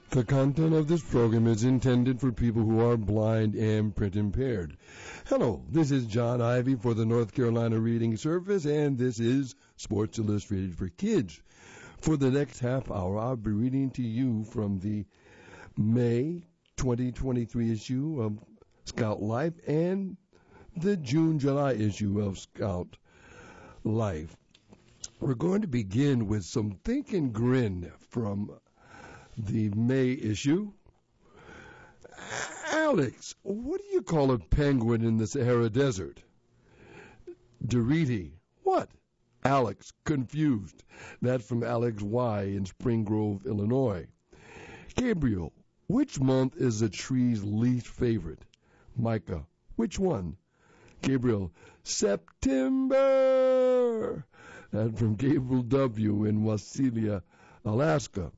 The content of this program is intended for people who are blind and print impaired. Hello, this is John Ivy for the North Carolina Reading Service, and this is Sports Illustrated for Kids. For the next half hour, I'll be reading to you from the May 2023 issue of Scout Life and the June-July issue of Scout Life. We're going to begin with some Think and Grin from the May issue. Alex, what do you call a penguin in the Sahara Desert? Doriti, what? Alex, confused. That's from Alex Y. in Spring Grove, Illinois. Gabriel, which month is a tree's least favorite? Micah, which one? Gabriel, September. That's from Gabriel W. in Wasilla, Alaska.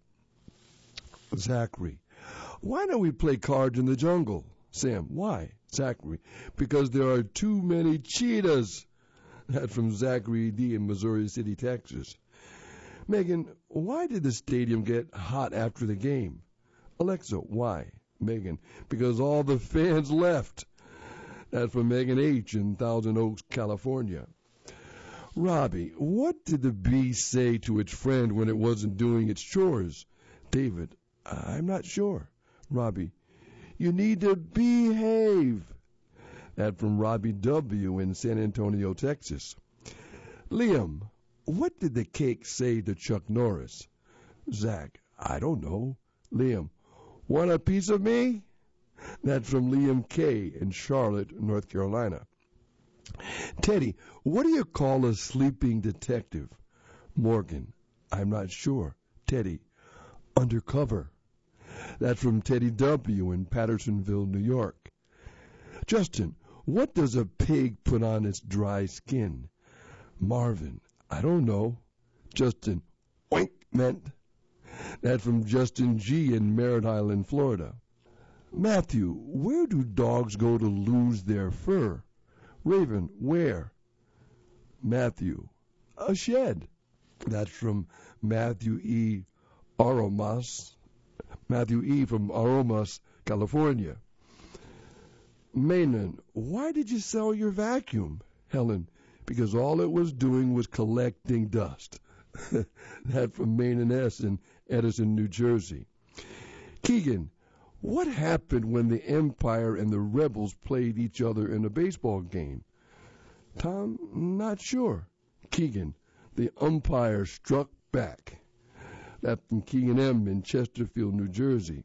Zachary, why don't we play cards in the jungle? Sam, why? Zachary, because there are too many cheetahs. That's from Zachary D. in Missouri City, Texas. Megan, why did the stadium get hot after the game? Alexa, why? Megan, because all the fans left. That's from Megan H. in Thousand Oaks, California. Robbie, what did the bee say to its friend when it wasn't doing its chores? David, I'm not sure. Robbie, you need to behave. That from Robbie W. in San Antonio, Texas. Liam, what did the cake say to Chuck Norris? Zach, I don't know. Liam, want a piece of me? That's from Liam K. in Charlotte, North Carolina. Teddy, what do you call a sleeping detective? Morgan, I'm not sure. Teddy, undercover. That's from Teddy W. in Pattersonville, New York. Justin, what does a pig put on its dry skin? Marvin, I don't know. Justin, ointment. That's from Justin G. in Merritt Island, Florida. Matthew, where do dogs go to lose their fur? Raven, where? Matthew, a shed. That's from Matthew E. Aromas. Matthew E. from Aromas, California. Manon, why did you sell your vacuum? Helen, because all it was doing was collecting dust. That from Manon S. in Edison, New Jersey. Keegan, what happened when the Empire and the Rebels played each other in a baseball game? Tom, not sure. Keegan, the umpire struck back. That's from Keegan M. in Chesterfield, New Jersey.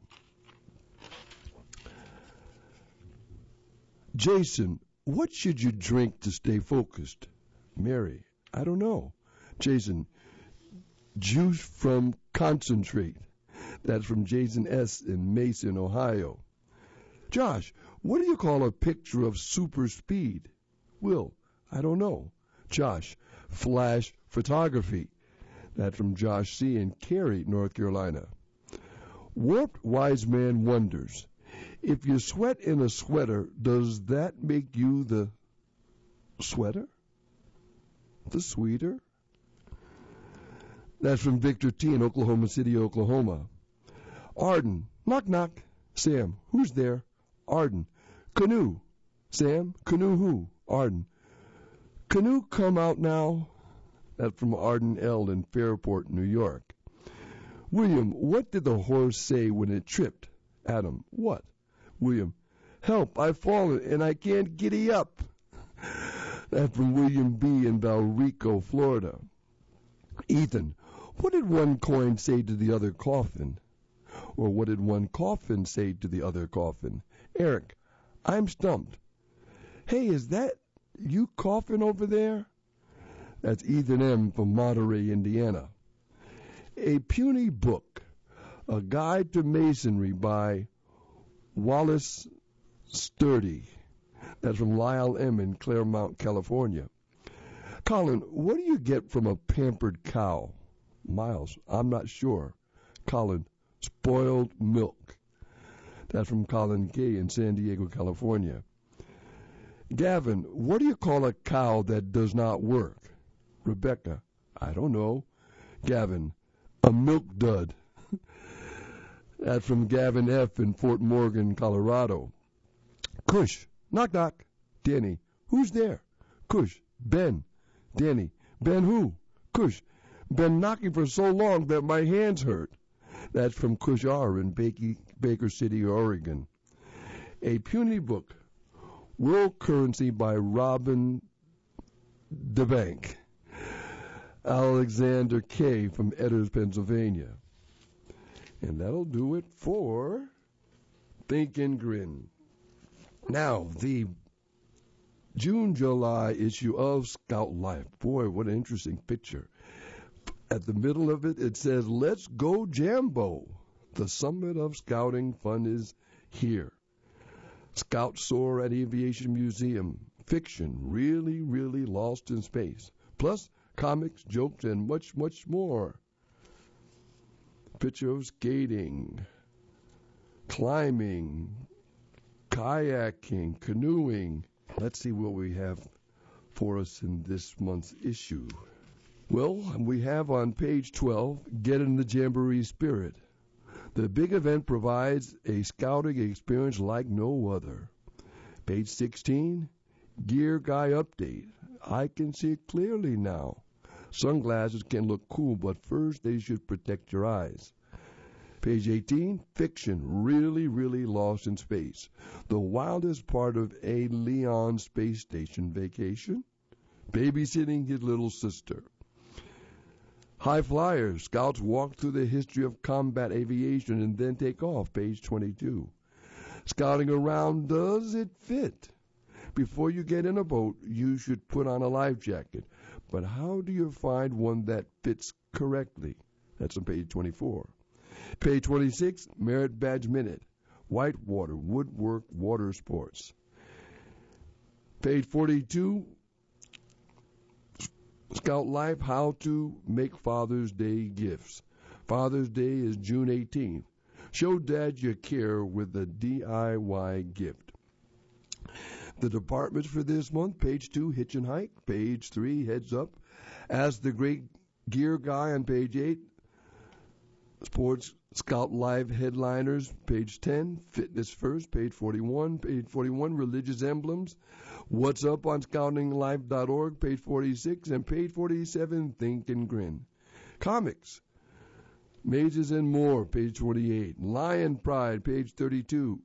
Jason, what should you drink to stay focused? Mary, I don't know. Jason, juice from concentrate. That's from Jason S. in Mason, Ohio. Josh, what do you call a picture of super speed? Will, I don't know. Josh, flash photography. That's from Josh C. in Cary, North Carolina. Warped Wise Man wonders, if you sweat in a sweater, does that make you the sweater? The sweeter? That's from Victor T. in Oklahoma City, Oklahoma. Arden, knock knock. Sam, who's there? Arden, canoe. Sam, canoe who? Arden, canoe come out now. That's from Arden L. in Fairport, New York. William, what did the horse say when it tripped? Adam, what? William, help, I've fallen and I can't giddy up. That's from William B. in Valrico, Florida. Ethan, what did one coin say to the other coffin? Or what did one coffin say to the other coffin? Eric, I'm stumped. Hey, is that you coughing over there? That's Ethan M. from Monterey, Indiana. A Puny Book, A Guide to Masonry by Wallace Sturdy. That's from Lyle M. in Claremont, California. Colin, what do you get from a pampered cow? Miles, I'm not sure. Colin, spoiled milk. That's from Colin K. in San Diego, California. Gavin, what do you call a cow that does not work? Rebecca, I don't know. Gavin, a milk dud. That's from Gavin F. in Fort Morgan, Colorado. Cush, knock knock. Danny, who's there? Cush, Ben. Danny, Ben who? Cush, been knocking for so long that my hands hurt. That's from Cush R. in Baker City, Oregon. A puny book, World Currency by Robin DeBank. Alexander K. from Edders, Pennsylvania. And that'll do it for Think and Grin. Now, the June-July issue of Scout Life. Boy, what an interesting picture. At the middle of it, it says, "Let's go Jambo. The summit of scouting fun is here. Scout soar at Aviation Museum. Fiction, really, really lost in space. Plus, comics, jokes, and much, much more. Picture of skating, climbing, kayaking, canoeing." Let's see what we have for us in this month's issue. Well, we have on page 12, Get in the Jamboree Spirit. The big event provides a scouting experience like no other. Page 16, Gear Guy Update. I can see clearly now. Sunglasses can look cool, but first they should protect your eyes. Page 18, Fiction, really, really lost in space. The wildest part of a Leon space station vacation? Babysitting his little sister. High Flyers, Scouts walk through the history of combat aviation and then take off. Page 22. Scouting around, does it fit? Before you get in a boat, you should put on a life jacket. But how do you find one that fits correctly? That's on page 24. Page 26, Merit Badge Minute. Whitewater, Woodwork, Water Sports. Page 42, Scout Life, How to Make Father's Day Gifts. Father's Day is June 18th. Show Dad you care with a DIY gift. The departments for this month, page 2, Hitch and Hike. Page 3, Heads Up. Ask the Great Gear Guy on page 8. Sports Scout Live Headliners, page 10. Fitness First, page 41. Page 41, Religious Emblems. What's Up on scoutinglife.org, page 46. And page 47, Think and Grin. Comics. Mazes and More, page 28. Lion Pride, page 32.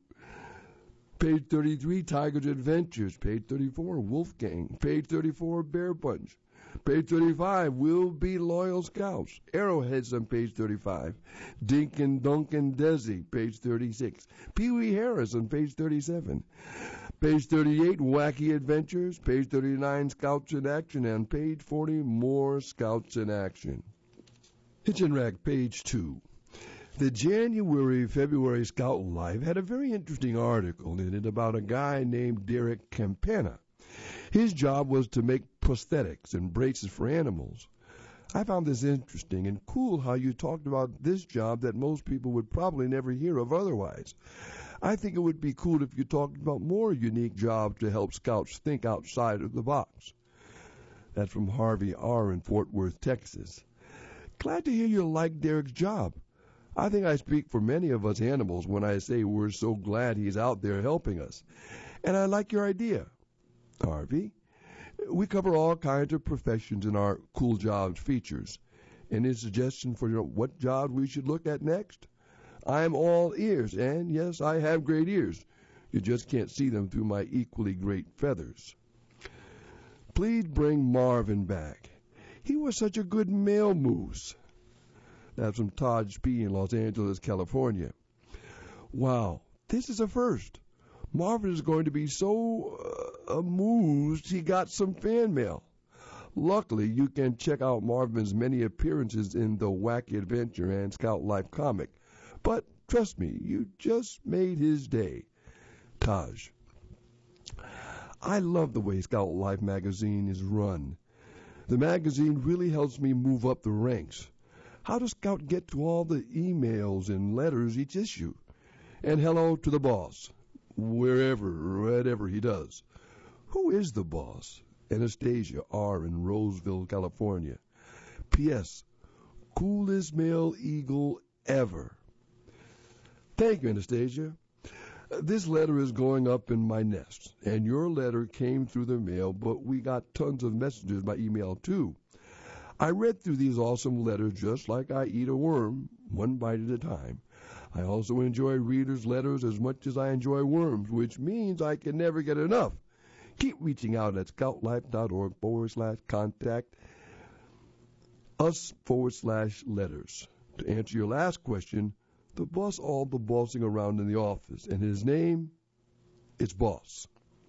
Page 33, Tiger's Adventures. Page 34, Wolfgang. Page 34, Bear Punch. Page 35, We'll Be Loyal Scouts. Arrowheads on page 35. Dink and Dunk and Desi, page 36. Pee Wee Harris on page 37. Page 38, Wacky Adventures. Page 39, Scouts in Action. And page 40, more Scouts in Action. Hitch and Rack, page 2. The January-February Scout Life had a very interesting article in it about a guy named Derek Campana. His job was to make prosthetics and braces for animals. I found this interesting and cool how you talked about this job that most people would probably never hear of otherwise. I think it would be cool if you talked about more unique jobs to help Scouts think outside of the box. That's from Harvey R. in Fort Worth, Texas. Glad to hear you like Derek's job. I think I speak for many of us animals when I say we're so glad he's out there helping us. And I like your idea, Harvey. We cover all kinds of professions in our Cool Jobs features. Any suggestion for what job we should look at next? I'm all ears, and yes, I have great ears. You just can't see them through my equally great feathers. Please bring Marvin back. He was such a good male moose. That's from Taj P. in Los Angeles, California. Wow, this is a first. Marvin is going to be so amused he got some fan mail. Luckily, you can check out Marvin's many appearances in the Wacky Adventure and Scout Life comic. But trust me, you just made his day. Taj. I love the way Scout Life magazine is run. The magazine really helps me move up the ranks. How does Scout get to all the emails and letters each issue? And hello to the boss, whatever he does. Who is the boss? Anastasia R. in Roseville, California. P.S. Coolest male eagle ever. Thank you, Anastasia. This letter is going up in my nest, and your letter came through the mail, but we got tons of messages by email too. I read through these awesome letters just like I eat a worm, one bite at a time. I also enjoy readers' letters as much as I enjoy worms, which means I can never get enough. Keep reaching out at scoutlife.org/contact us/letters. To answer your last question, the boss all the bossing around in the office, and his name is Boss.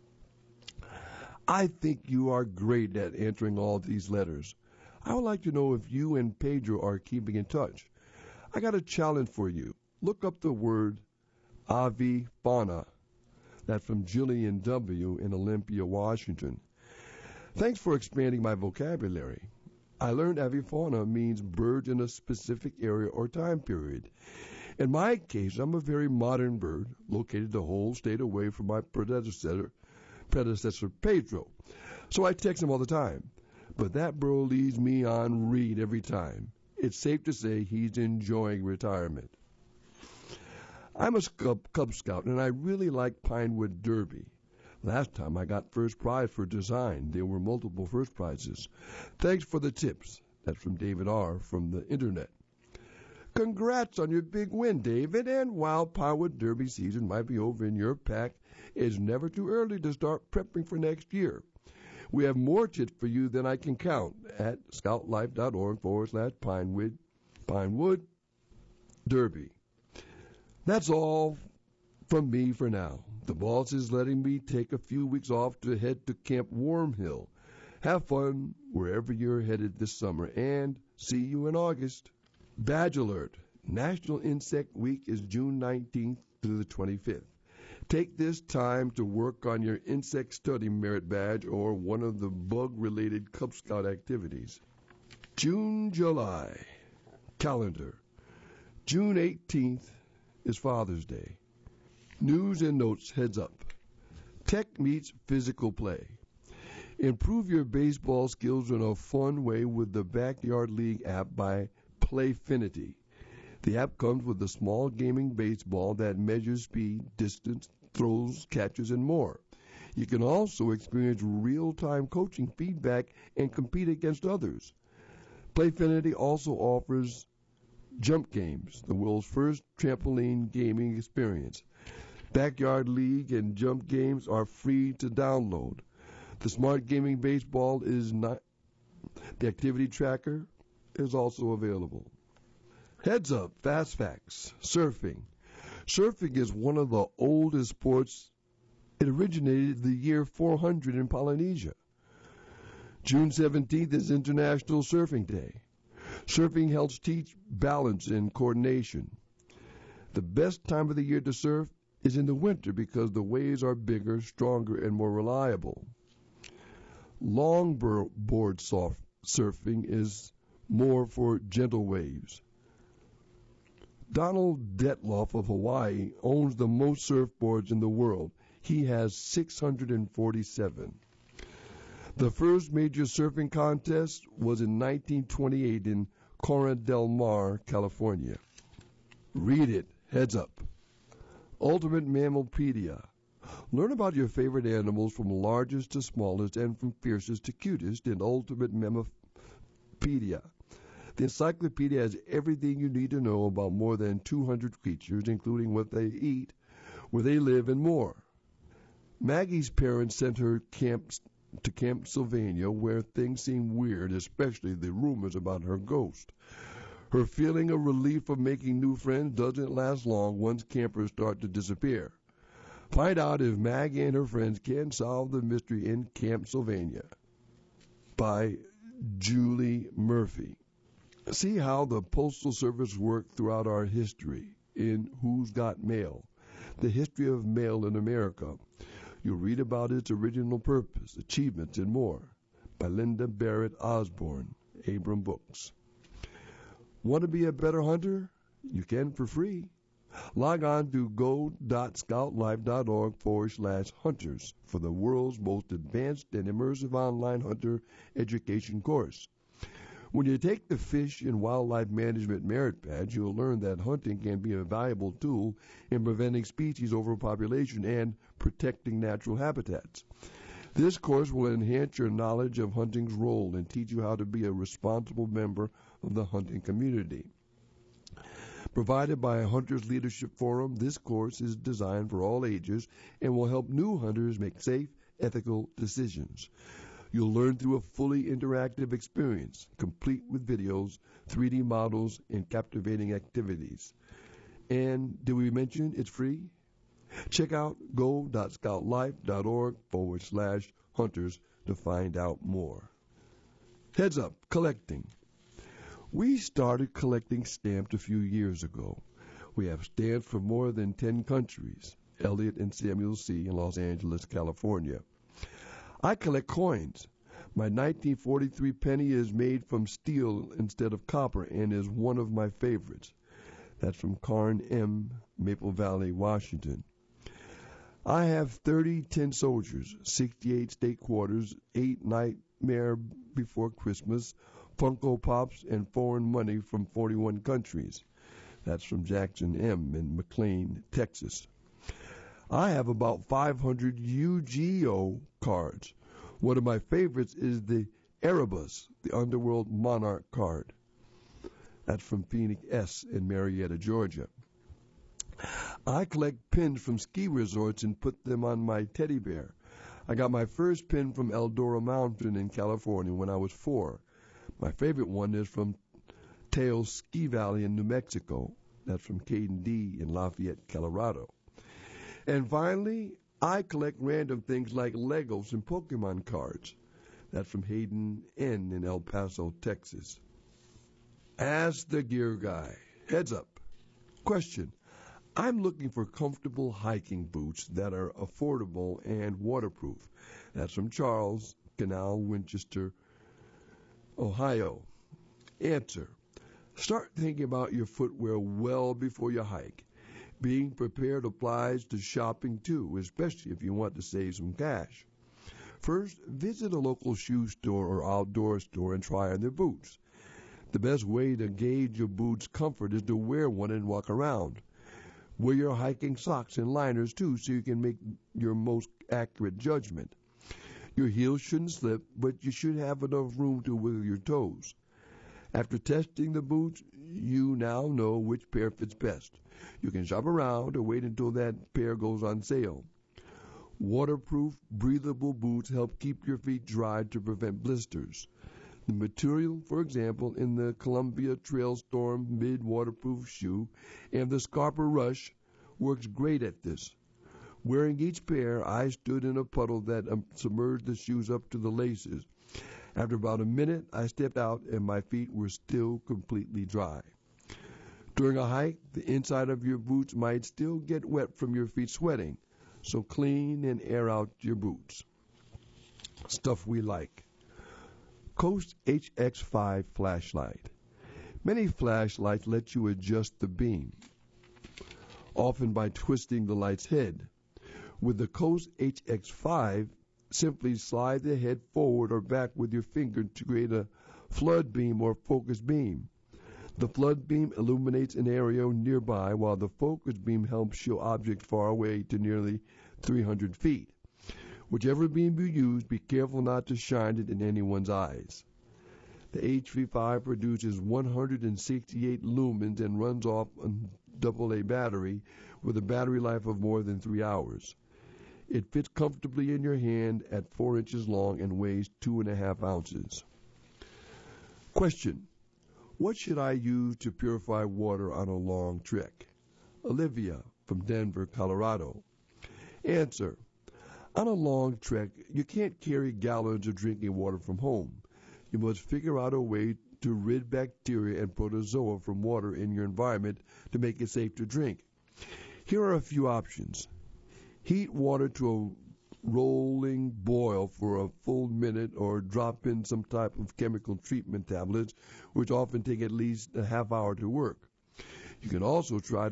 I think you are great at answering all these letters. I would like to know if you and Pedro are keeping in touch. I got a challenge for you. Look up the word avifauna. That's from Jillian W. in Olympia, Washington. Thanks for expanding my vocabulary. I learned avifauna means birds in a specific area or time period. In my case, I'm a very modern bird, located the whole state away from my predecessor Pedro. So I text him all the time. But that bro leaves me on read every time. It's safe to say he's enjoying retirement. I'm a Cub Scout, and I really like Pinewood Derby. Last time I got first prize for design. There were multiple first prizes. Thanks for the tips. That's from David R. from the internet. Congrats on your big win, David. And while Pinewood Derby season might be over in your pack, it's never too early to start prepping for next year. We have more tips for you than I can count at scoutlife.org/Pinewood Derby. That's all from me for now. The boss is letting me take a few weeks off to head to Camp Wormhill. Have fun wherever you're headed this summer, and see you in August. Badge alert. National Insect Week is June 19th through the 25th. Take this time to work on your insect study merit badge or one of the bug-related Cub Scout activities. June, July. Calendar. June 18th is Father's Day. News and notes heads up. Tech meets physical play. Improve your baseball skills in a fun way with the Backyard League app by Playfinity. The app comes with a small gaming baseball that measures speed, distance, throws, catches, and more. You can also experience real-time coaching feedback and compete against others. Playfinity also offers Jump Games, the world's first trampoline gaming experience. Backyard League and Jump Games are free to download. The Smart Gaming Baseball is not. The activity tracker is also available. Heads up, fast facts. Surfing. Surfing is one of the oldest sports. It originated the year 400 in Polynesia. June 17th is International Surfing Day. Surfing helps teach balance and coordination. The best time of the year to surf is in the winter because the waves are bigger, stronger, and more reliable. Longboard surfing is more for gentle waves. Donald Detloff of Hawaii owns the most surfboards in the world. He has 647. The first major surfing contest was in 1928 in Corona del Mar, California. Read it. Heads up. Ultimate Mammalpedia. Learn about your favorite animals from largest to smallest and from fiercest to cutest in Ultimate Mammalpedia. The encyclopedia has everything you need to know about more than 200 creatures, including what they eat, where they live, and more. Maggie's parents sent her to Camp Sylvania, where things seem weird, especially the rumors about her ghost. Her feeling of relief of making new friends doesn't last long once campers start to disappear. Find out if Maggie and her friends can solve the mystery in Camp Sylvania. By Julie Murphy. See how the Postal Service worked throughout our history in Who's Got Mail, the history of mail in America. You'll read about its original purpose, achievements, and more. By Linda Barrett Osborne, Abram Books. Want to be a better hunter? You can for free. Log on to go.scoutlife.org/hunters for the world's most advanced and immersive online hunter education course. When you take the Fish and Wildlife Management Merit Badge, you'll learn that hunting can be a valuable tool in preventing species overpopulation and protecting natural habitats. This course will enhance your knowledge of hunting's role and teach you how to be a responsible member of the hunting community. Provided by a Hunters Leadership Forum, this course is designed for all ages and will help new hunters make safe, ethical decisions. You'll learn through a fully interactive experience, complete with videos, 3D models, and captivating activities. And did we mention it's free? Check out go.scoutlife.org/hunters to find out more. Heads up, collecting. We started collecting stamps a few years ago. We have stamps from more than 10 countries. Elliot and Samuel C. in Los Angeles, California. I collect coins. My 1943 penny is made from steel instead of copper and is one of my favorites. That's from Karn M., Maple Valley, Washington. I have 30 tin soldiers, 68 state quarters, 8 Nightmare Before Christmas, Funko Pops, and foreign money from 41 countries. That's from Jackson M. in McLean, Texas. I have about 500 Yu-Gi-Oh cards. One of my favorites is the Erebus, the Underworld Monarch card. That's from Phoenix S. in Marietta, Georgia. I collect pins from ski resorts and put them on my teddy bear. I got my first pin from Eldora Mountain in California when I was 4. My favorite one is from Taos Ski Valley in New Mexico. That's from Caden D. in Lafayette, Colorado. And finally, I collect random things like Legos and Pokemon cards. That's from Hayden N. in El Paso, Texas. Ask the Gear Guy. Heads up. Question. I'm looking for comfortable hiking boots that are affordable and waterproof. That's from Charles, Canal, Winchester, Ohio. Answer. Start thinking about your footwear well before you hike. Being prepared applies to shopping too, especially if you want to save some cash. First, visit a local shoe store or outdoor store and try on their boots. The best way to gauge your boot's comfort is to wear one and walk around. Wear your hiking socks and liners too so you can make your most accurate judgment. Your heels shouldn't slip, but you should have enough room to wiggle your toes. After testing the boots, you now know which pair fits best. You can shop around or wait until that pair goes on sale. Waterproof, breathable boots help keep your feet dry to prevent blisters. The material, for example, in the Columbia Trail Storm mid-waterproof shoe and the Scarpa Rush works great at this. Wearing each pair, I stood in a puddle that submerged the shoes up to the laces. After about a minute, I stepped out and my feet were still completely dry. During a hike, the inside of your boots might still get wet from your feet sweating, so clean and air out your boots. Stuff we like. Coast HX5 flashlight. Many flashlights let you adjust the beam, often by twisting the light's head. With the Coast HX5, simply slide the head forward or back with your finger to create a flood beam or focus beam. The flood beam illuminates an area nearby, while the focus beam helps show objects far away to nearly 300 feet. Whichever beam you use, be careful not to shine it in anyone's eyes. The HV5 produces 168 lumens and runs off a AA battery with a battery life of more than 3 hours. It fits comfortably in your hand at 4 inches long and weighs 2.5 ounces. Question. What should I use to purify water on a long trek? Olivia from Denver, Colorado. Answer. On a long trek, you can't carry gallons of drinking water from home. You must figure out a way to rid bacteria and protozoa from water in your environment to make it safe to drink. Here are a few options. Heat water to a rolling boil for a full minute or drop in some type of chemical treatment tablets, which often take at least a half hour to work. You can also try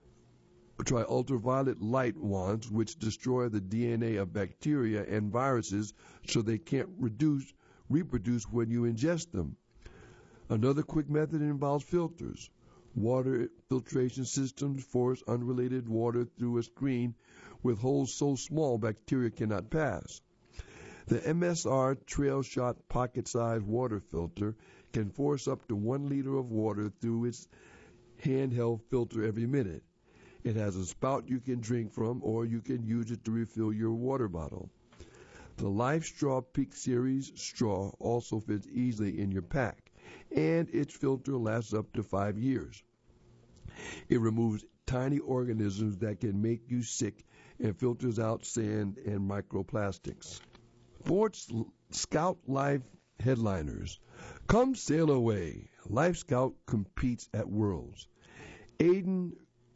ultraviolet light wands, which destroy the DNA of bacteria and viruses so they can't reproduce when you ingest them. Another quick method involves filters. Water filtration systems force unrelated water through a screen with holes so small bacteria cannot pass. The MSR Trail Shot pocket-sized water filter can force up to 1 liter of water through its handheld filter every minute. It has a spout you can drink from, or you can use it to refill your water bottle. The Life Straw Peak Series straw also fits easily in your pack, and its filter lasts up to 5 years. It removes tiny organisms that can make you sick and filters out sand and microplastics. Sports Scout Life headliners. Come sail away. Life Scout competes at Worlds. Aiden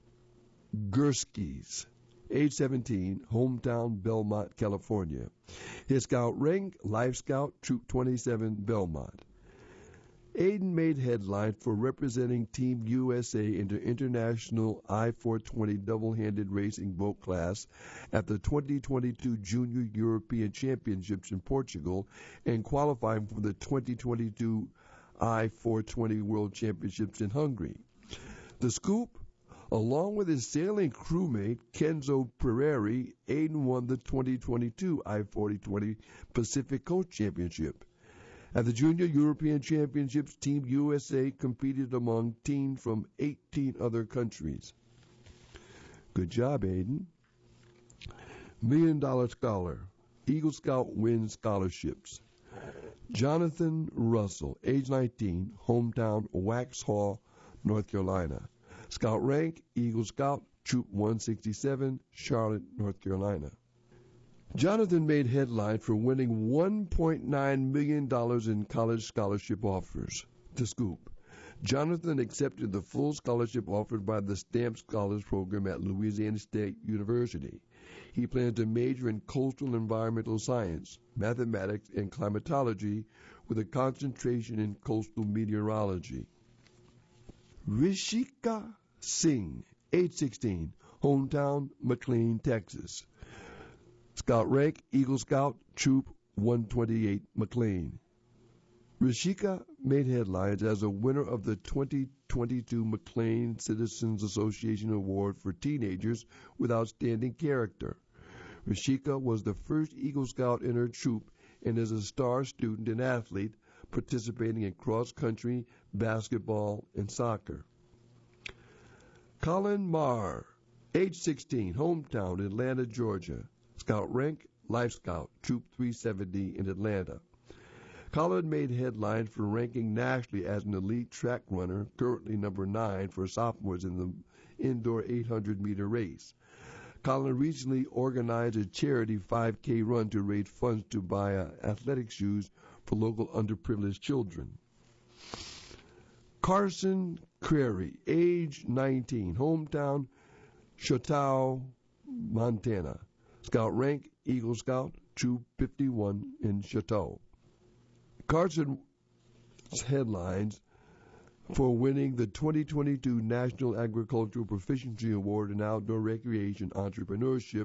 Gurskis, age 17, hometown Belmont, California. His scout rank, Life Scout, Troop 27, Belmont. Aiden made headlines for representing Team USA in the International I-420 double-handed racing boat class at the 2022 Junior European Championships in Portugal and qualifying for the 2022 I-420 World Championships in Hungary. The scoop? Along with his sailing crewmate, Kenzo Pereira, Aiden won the 2022 I-420 Pacific Coast Championship. At the Junior European Championships, Team USA competed among teams from 18 other countries. Good job, Aiden. $1 Million Scholar. Eagle Scout wins scholarships. Jonathan Russell, age 19, hometown Waxhaw, North Carolina. Scout rank, Eagle Scout, Troop 167, Charlotte, North Carolina. Jonathan made headlines for winning $1.9 million in college scholarship offers. The scoop. Jonathan accepted the full scholarship offered by the Stamp Scholars Program at Louisiana State University. He plans to major in coastal environmental science, mathematics, and climatology with a concentration in coastal meteorology. Rishika Singh, age 16, hometown McLean, Texas. Scout rank, Eagle Scout, Troop 128, McLean. Rishika made headlines as a winner of the 2022 McLean Citizens Association Award for Teenagers with Outstanding Character. Rishika was the first Eagle Scout in her troop and is a star student and athlete participating in cross-country, basketball, and soccer. Colin Marr, age 16, hometown Atlanta, Georgia. Scout rank, Life Scout, Troop 370 in Atlanta. Colin made headlines for ranking nationally as an elite track runner, currently number 9 for sophomores in the indoor 800-meter race. Colin recently organized a charity 5K run to raise funds to buy athletic shoes for local underprivileged children. Carson Crary, age 19, hometown Chautauqua, Montana. Scout rank, Eagle Scout, Troop 51 in Chateau. Carson's headlines for winning the 2022 National Agricultural Proficiency Award in Outdoor Recreation Entrepreneurship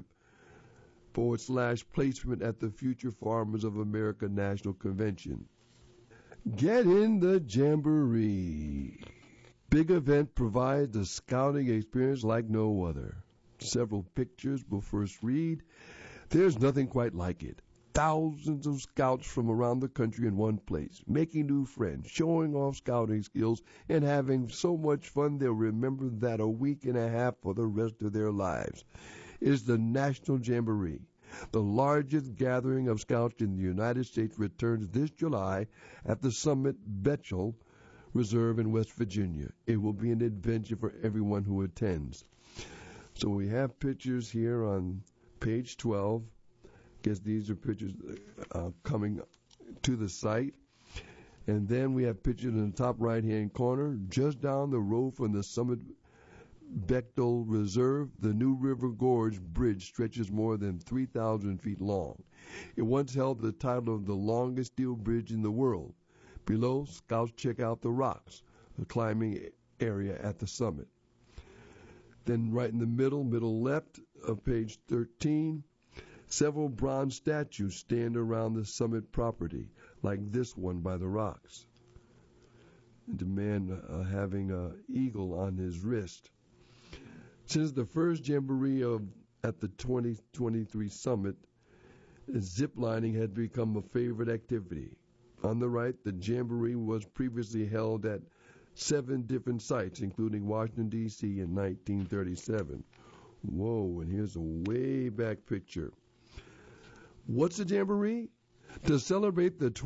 / placement at the Future Farmers of America National Convention. Get in the Jamboree. Big event provides a scouting experience like no other. Several pictures will first read, there's nothing quite like it. Thousands of scouts from around the country in one place, making new friends, showing off scouting skills, and having so much fun they'll remember that a week and a half for the rest of their lives. Is the National Jamboree. The largest gathering of scouts in the United States returns this July at the Summit Betchel Reserve in West Virginia. It will be an adventure for everyone who attends. So we have pictures here on page 12. Guess these are pictures coming to the site. And then we have pictures in the top right-hand corner. Just down the road from the Summit Bechtel Reserve, the New River Gorge Bridge stretches more than 3,000 feet long. It once held the title of the longest steel bridge in the world. Below, scouts check out the rocks, the climbing area at the summit. Then right in the middle left of page 13, several bronze statues stand around the summit property, like this one by the rocks. the man having an eagle on his wrist. Since the first jamboree at the 2023 summit, ziplining had become a favorite activity. On the right, the jamboree was previously held at 7 different sites, including Washington, D.C. in 1937. Whoa, and here's a way back picture. What's a jamboree? To celebrate the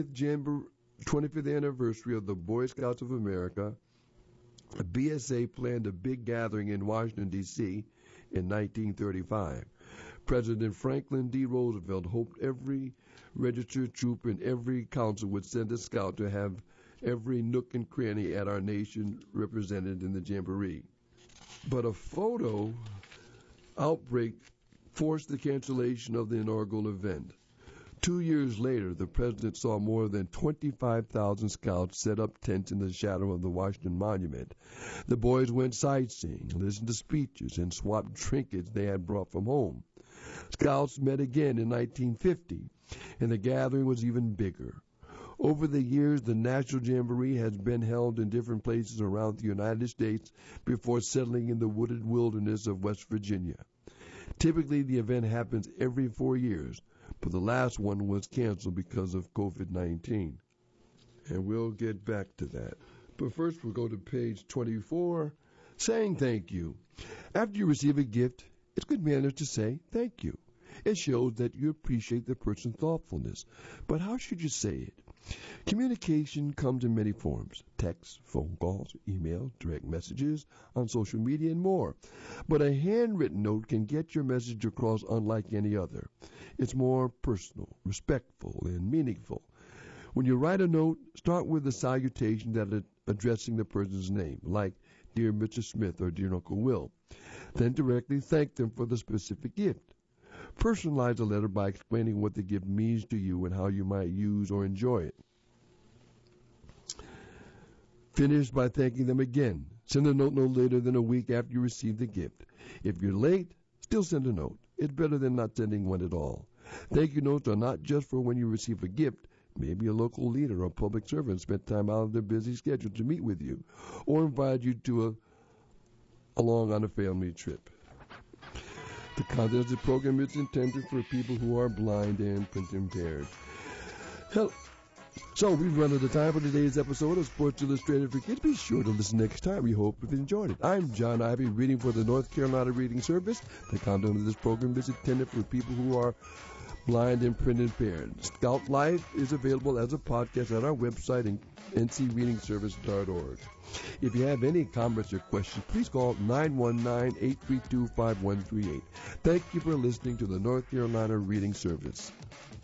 25th anniversary of the Boy Scouts of America, the BSA planned a big gathering in Washington, D.C. in 1935. President Franklin D. Roosevelt hoped every registered troop and every council would send a scout to have every nook and cranny at our nation represented in the jamboree. But a photo outbreak forced the cancellation of the inaugural event. 2 years later, the president saw more than 25,000 scouts set up tents in the shadow of the Washington Monument. The boys went sightseeing, listened to speeches, and swapped trinkets they had brought from home. Scouts met again in 1950, and the gathering was even bigger. Over the years, the National Jamboree has been held in different places around the United States before settling in the wooded wilderness of West Virginia. Typically, the event happens every 4 years, but the last one was canceled because of COVID-19. And we'll get back to that. But first, we'll go to page 24, saying thank you. After you receive a gift, it's good manners to say thank you. It shows that you appreciate the person's thoughtfulness. But how should you say it? Communication comes in many forms: text, phone calls, email, direct messages, on social media, and more. But a handwritten note can get your message across unlike any other. It's more personal, respectful, and meaningful. When you write a note, start with a salutation that is addressing the person's name, like Dear Mr. Smith or Dear Uncle Will. Then directly thank them for the specific gift. Personalize the letter by explaining what the gift means to you and how you might use or enjoy it. Finish by thanking them again. Send a note no later than a week after you receive the gift. If you're late, still send a note. It's better than not sending one at all. Thank you notes are not just for when you receive a gift. Maybe a local leader or public servant spent time out of their busy schedule to meet with you or invite you to along on a family trip. The content of the program is intended for people who are blind and print impaired. So we've run out of time for today's episode of Sports Illustrated for Kids. Be sure to listen next time. We hope you've enjoyed it. I'm John Ivy, reading for the North Carolina Reading Service. The content of this program is intended for people who are blind and print impaired. Scout Life is available as a podcast at our website, ncreadingservice.org. If you have any comments or questions, please call 919-832-5138. Thank you for listening to the North Carolina Reading Service.